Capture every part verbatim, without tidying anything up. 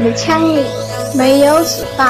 的枪影没有止放。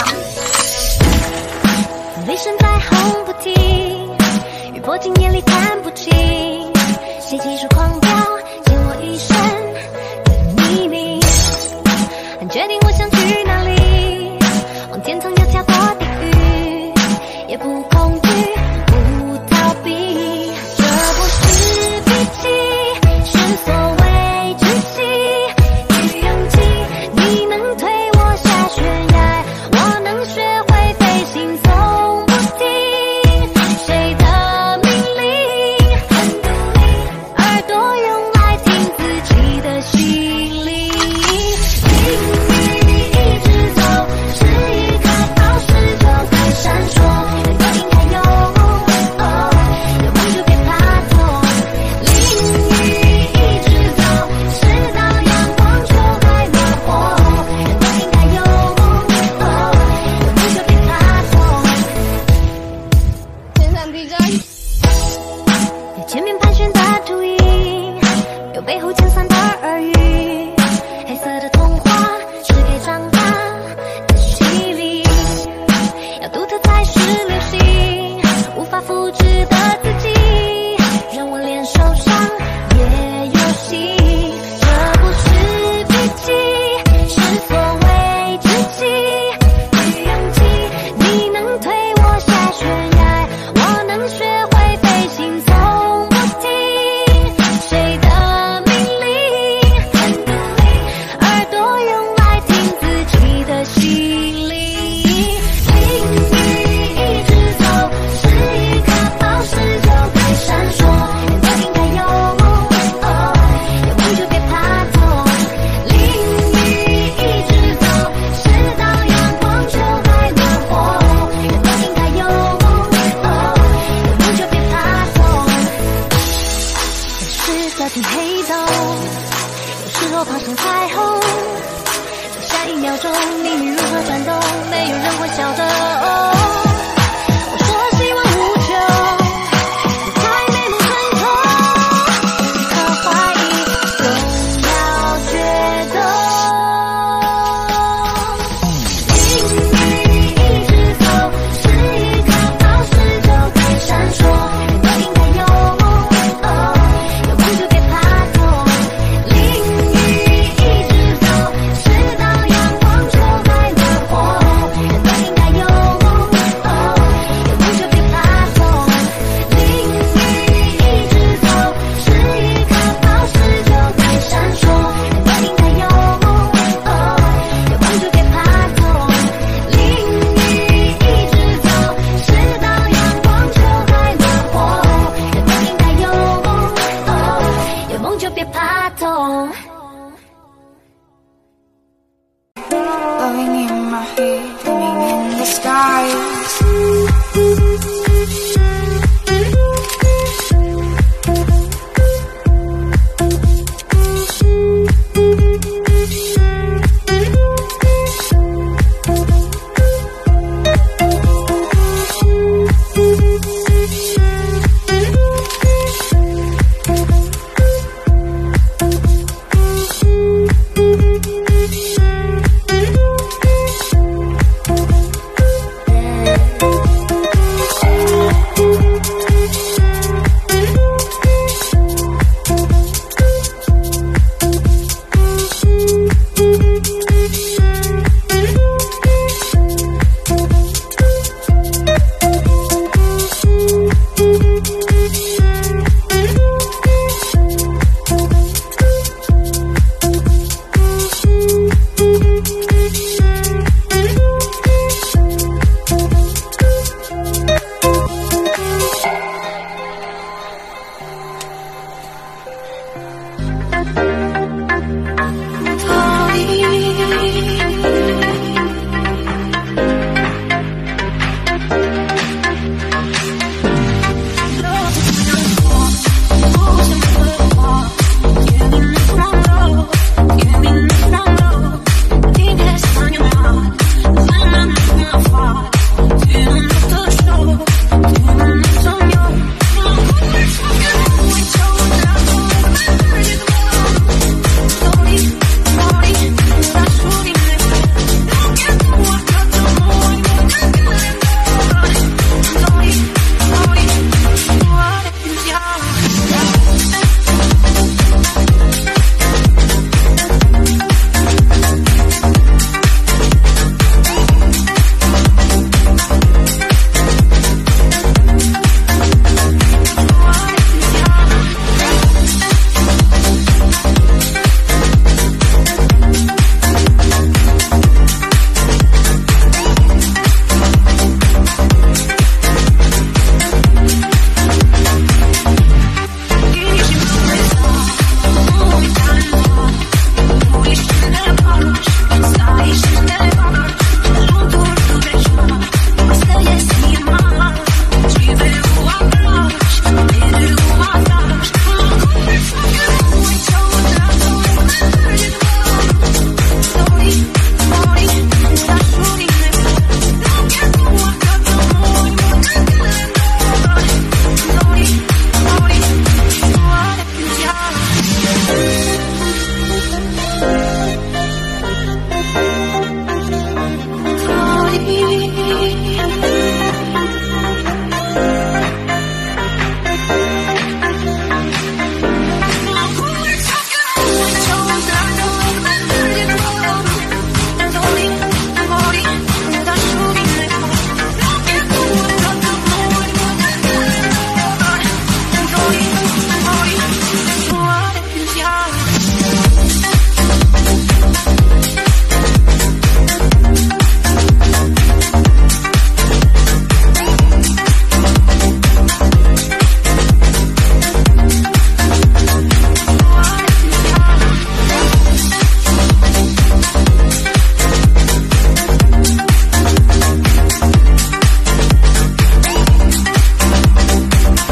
雷声在轰不停，雨泼进眼里看不清，谁技术狂飙，欠我一生的秘密。很决定我想去哪里，往天堂要跳过地狱，也不恐惧，不逃避。这不是脾气，是所谓志气与勇气。你能推我下悬崖，我能学会飞行从不停。谁的命令很独立，耳朵用来听自己的心灵。命运一直走，是一颗宝石就该闪烁。人都应该有，哦，有梦就别怕痛。淋雨一直走，直到阳光就该暖和。人都应该有，哦，有梦就别怕痛。 天上地震。 有前面盘旋的秃鹰，有背后尖酸的耳语，黑色的童话是给长大的洗礼。要独特才是流行，无法复制的自己，让我连受伤也有戏。这不是脾气，是所谓志气与勇气。你能推我下悬崖，我能学会飞行从不停。谁的命令很独立，耳朵用来听自己的心灵。淋雨一直走，是一颗宝石就该闪烁。人都应该有，哦，有梦就别怕痛。淋雨一直走，直到阳光就该暖和。人都应该有，哦，有梦就别怕痛。有时在听黑洞，有时候爬上彩虹，在下一秒钟命运如何转动，没有人会晓得。哦，我说希望无穷，不太美梦成空，一颗怀疑总要决斗。淋雨一直走，是一颗宝石就该闪烁。人都应该有，哦，有梦就别怕痛。淋雨一直走，直到阳光就该暖和。人都应该有，哦，有梦就别怕痛。淋雨一直走，是一颗宝石就该闪烁。人都应该有，哦，有梦就别怕痛。淋雨一直走，直到阳光就该暖和。人都应该有，哦，有梦就别怕痛。 Blowing in my head, hanging in the sky.